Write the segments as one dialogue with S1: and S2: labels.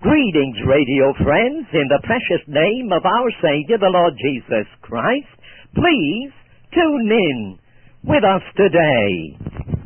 S1: Greetings, radio friends, in the precious name of our Savior, the Lord Jesus Christ. Please tune in with us today.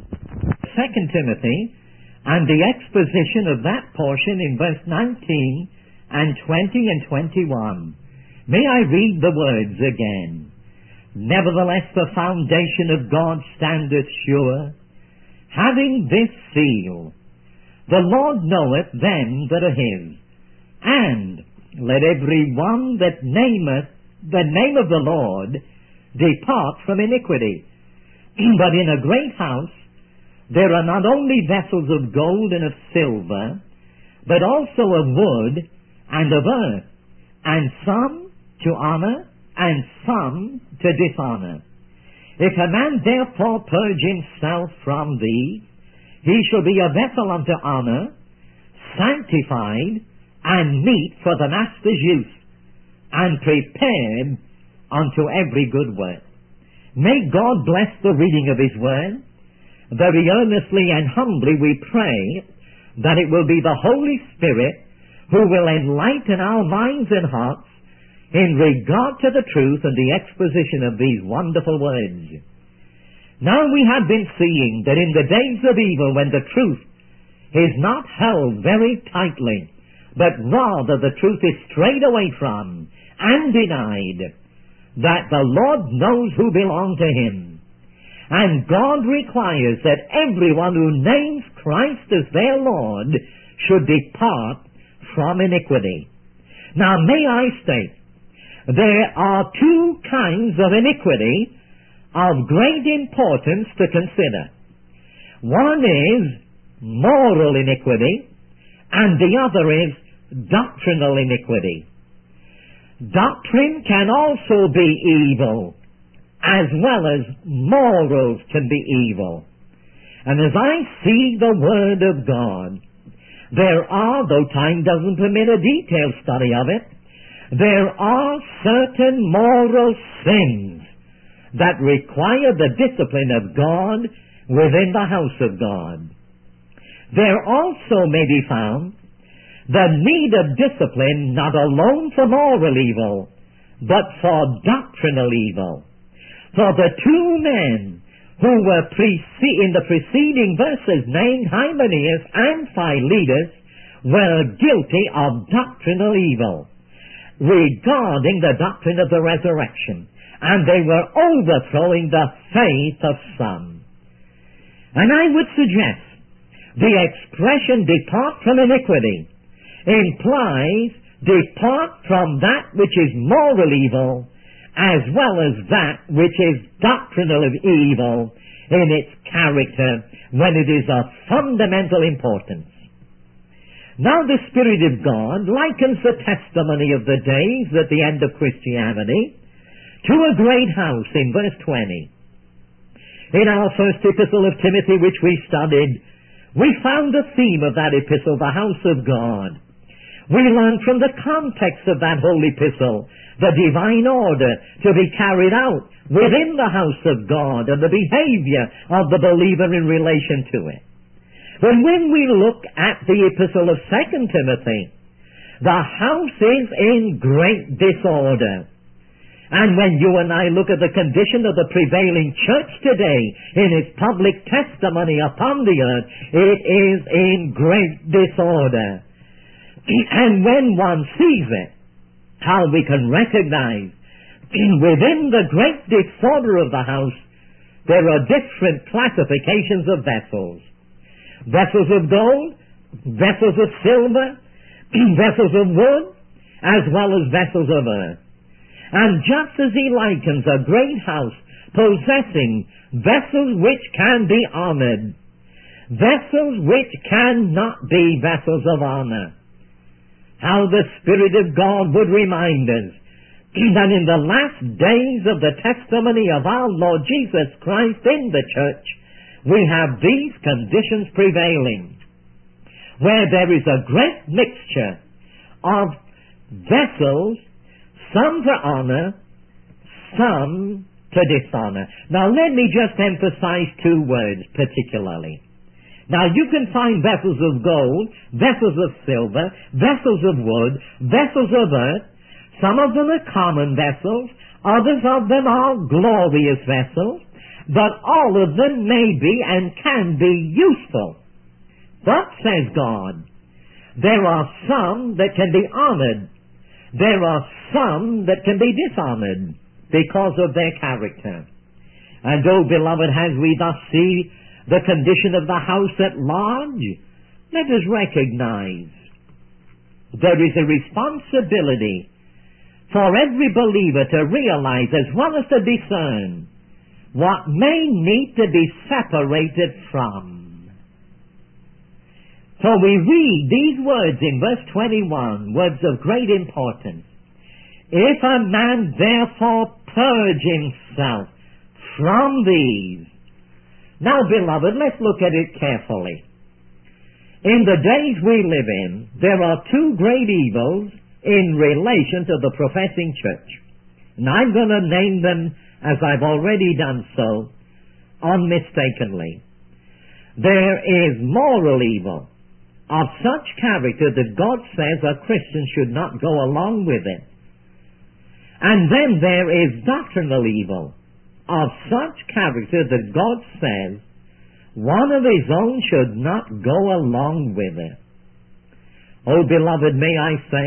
S1: 2 Timothy and the exposition of that portion in verse 19 and 20 and 21. May I read the words again? Nevertheless, the foundation of God standeth sure, having this seal, the Lord knoweth them that are his. And let every one that nameth the name of the Lord depart from iniquity. But in a great house there are not only vessels of gold and of silver, but also of wood and of earth, and some to honor, and some to dishonor. If a man therefore purge himself from these, he shall be a vessel unto honor, sanctified, and meet for the master's use, and prepared unto every good work. May God bless the reading of His Word. Very earnestly and humbly we pray that it will be the Holy Spirit who will enlighten our minds and hearts in regard to the truth and the exposition of these wonderful words. Now we have been seeing that in the days of evil, when the truth is not held very tightly, but rather the truth is strayed away from and denied, that the Lord knows who belong to Him. And God requires that everyone who names Christ as their Lord should depart from iniquity. Now may I state, there are two kinds of iniquity of great importance to consider. One is moral iniquity, and the other is doctrinal iniquity. Doctrine can also be evil, as well as morals can be evil. And as I see the Word of God, there are, though time doesn't permit a detailed study of it, there are certain moral sins that require the discipline of God within the house of God. There also may be found the need of discipline not alone for moral evil, but for doctrinal evil. For the two men who were in the preceding verses named Hymenaeus and Philetus were guilty of doctrinal evil regarding the doctrine of the resurrection, and they were overthrowing the faith of some. And I would suggest the expression depart from iniquity implies depart from that which is moral evil as well as that which is doctrinal of evil in its character when it is of fundamental importance. Now the Spirit of God likens the testimony of the days at the end of Christianity to a great house in verse 20. In our first epistle of Timothy, which we studied, we found the theme of that epistle, the house of God. We learned from the context of that whole epistle the divine order to be carried out within the house of God and the behavior of the believer in relation to it. But when we look at the epistle of 2 Timothy, the house is in great disorder. And when you and I look at the condition of the prevailing church today in its public testimony upon the earth, it is in great disorder. And when one sees it, how we can recognize within the great disorder of the house, there are different classifications of vessels. Vessels of gold, vessels of silver, vessels of wood, as well as vessels of earth. And just as he likens a great house possessing vessels which can be honored, vessels which cannot be vessels of honor, how the Spirit of God would remind us that in the last days of the testimony of our Lord Jesus Christ in the church, we have these conditions prevailing, where there is a great mixture of vessels, some for honor, some to dishonor. Now let me just emphasize two words particularly. Now you can find vessels of gold, vessels of silver, vessels of wood, vessels of earth. Some of them are common vessels, others of them are glorious vessels, but all of them may be and can be useful. But, says God, there are some that can be honored. There are some that can be dishonored because of their character. And oh, beloved, as we thus see the condition of the house at large, let us recognize there is a responsibility for every believer to realize as well as to discern what may need to be separated from. So we read these words in verse 21, words of great importance. If a man therefore purge himself from these. Now, beloved, let's look at it carefully. In the days we live in, there are two great evils in relation to the professing church. And I'm going to name them as I've already done so, unmistakably. There is moral evil of such character that God says a Christian should not go along with it. And then there is doctrinal evil of such character that God says one of his own should not go along with it. Oh, beloved, may I say,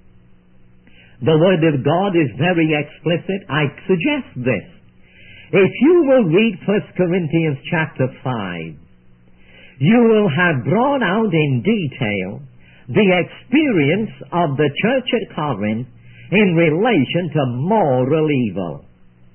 S1: the Word of God is very explicit. I suggest this. If you will read 1 Corinthians chapter 5, you will have brought out in detail the experience of the church at Corinth in relation to moral evil.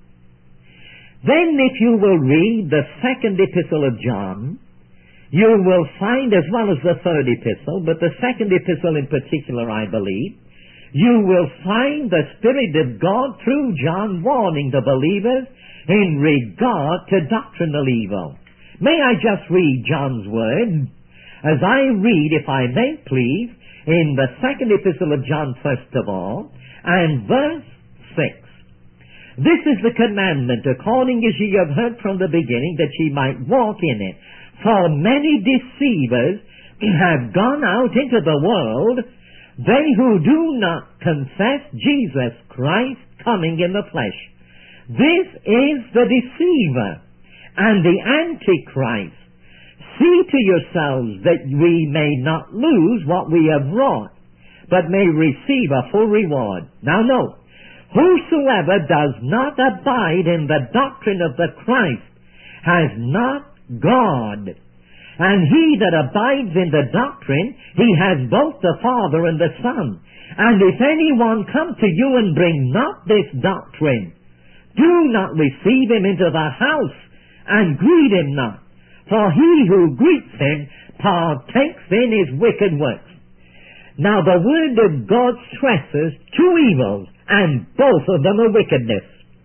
S1: Then if you will read the second epistle of John, you will find, as well as the third epistle, but the second epistle in particular, I believe, you will find the Spirit of God through John warning the believers in regard to doctrinal evil. May I just read John's word? As I read, if I may please, in the second epistle of John first of all, and verse 6. This is the commandment, according as ye have heard from the beginning, that ye might walk in it. For many deceivers have gone out into the world, they who do not confess Jesus Christ coming in the flesh. This is the deceiver and the Antichrist. See to yourselves that we may not lose what we have wrought, but may receive a full reward. Now note, whosoever does not abide in the doctrine of the Christ has not God. And he that abides in the doctrine, he has both the Father and the Son. And if anyone come to you and bring not this doctrine, do not receive him into the house, and greet him not. For he who greets him partakes in his wicked works. Now the Word of God stresses two evils, and both of them are wickedness.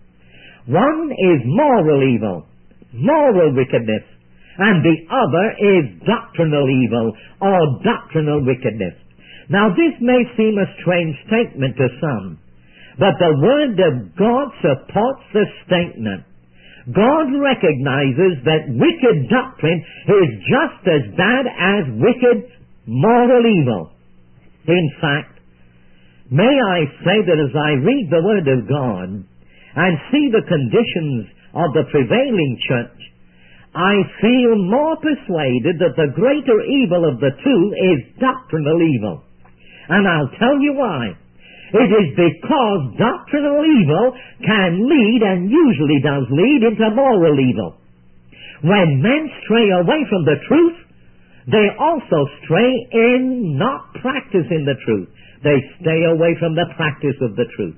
S1: One is moral evil, moral wickedness, and the other is doctrinal evil, or doctrinal wickedness. Now this may seem a strange statement to some, but the Word of God supports the statement. God recognizes that wicked doctrine is just as bad as wicked moral evil. In fact, may I say that as I read the Word of God and see the conditions of the prevailing church, I feel more persuaded that the greater evil of the two is doctrinal evil. And I'll tell you why. It is because doctrinal evil can lead, and usually does lead, into moral evil. When men stray away from the truth, they also stray in not practicing the truth. They stay away from the practice of the truth.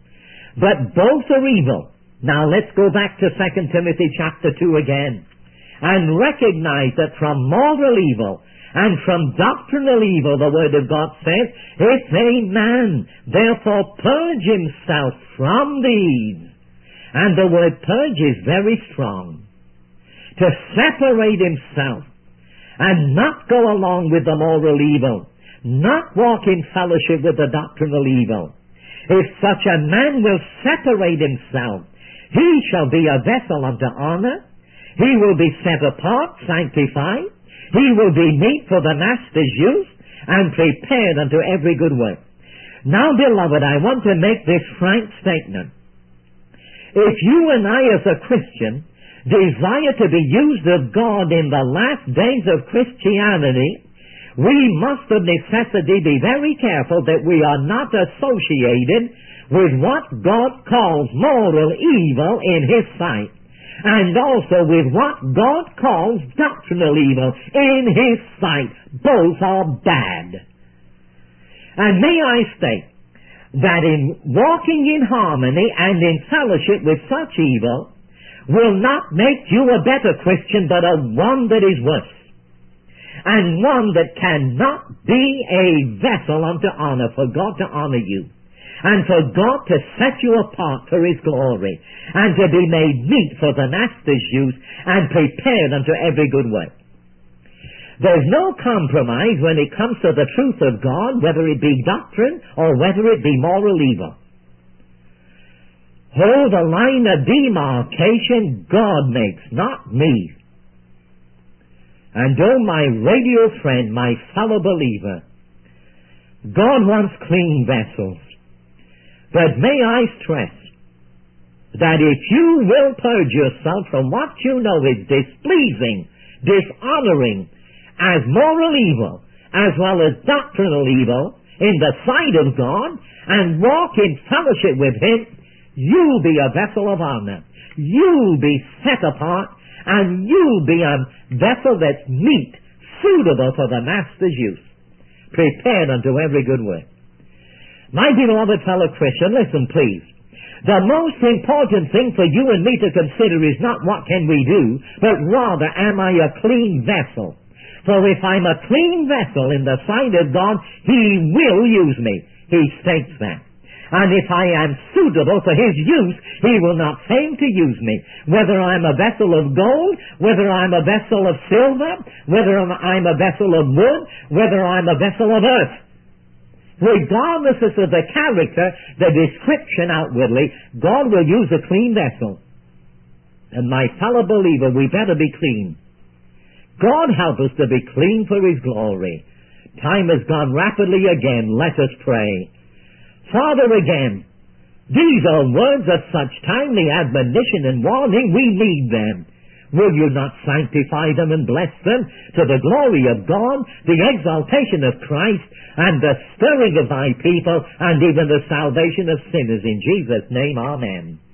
S1: But both are evil. Now let's go back to 2 Timothy chapter 2 again, and recognize that from moral evil and from doctrinal evil, the Word of God says, if a man therefore purge himself from these, and the word purge is very strong, to separate himself and not go along with the moral evil, not walk in fellowship with the doctrinal evil. If such a man will separate himself, he shall be a vessel unto honor, he will be set apart, sanctified, He will be meet for the master's use and prepared unto every good work. Now, beloved, I want to make this frank statement. If you and I as a Christian desire to be used of God in the last days of Christianity, we must of necessity be very careful that we are not associated with what God calls moral evil in His sight, and also with what God calls doctrinal evil in His sight. Both are bad. And may I state that in walking in harmony and in fellowship with such evil will not make you a better Christian, but a one that is worse, and one that cannot be a vessel unto honor, for God to honor you, and for God to set you apart for His glory, and to be made meet for the master's use, and prepared unto every good work. There's no compromise when it comes to the truth of God, whether it be doctrine or whether it be moral evil. Hold the line of demarcation God makes, not me. And oh, my radio friend, my fellow believer, God wants clean vessels. But may I stress that if you will purge yourself from what you know is displeasing, dishonoring, as moral evil, as well as doctrinal evil, in the sight of God, and walk in fellowship with Him, you'll be a vessel of honor. You'll be set apart, and you'll be a vessel that's meet, suitable for the Master's use, prepared unto every good work. My beloved fellow Christian, listen please. The most important thing for you and me to consider is not what can we do, but rather, am I a clean vessel? For if I'm a clean vessel in the sight of God, He will use me. He states that. And if I am suitable for His use, He will not fail to use me. Whether I'm a vessel of gold, whether I'm a vessel of silver, whether I'm a vessel of wood, whether I'm a vessel of earth. Regardless of the character, the description outwardly, God will use a clean vessel. And my fellow believer, we better be clean. God help us to be clean for His glory. Time has gone rapidly again. Let us pray. Father, again, these are words of such timely admonition and warning. We need them. Will you not sanctify them and bless them to the glory of God, the exaltation of Christ, and the stirring of thy people, and even the salvation of sinners? In Jesus' name, amen.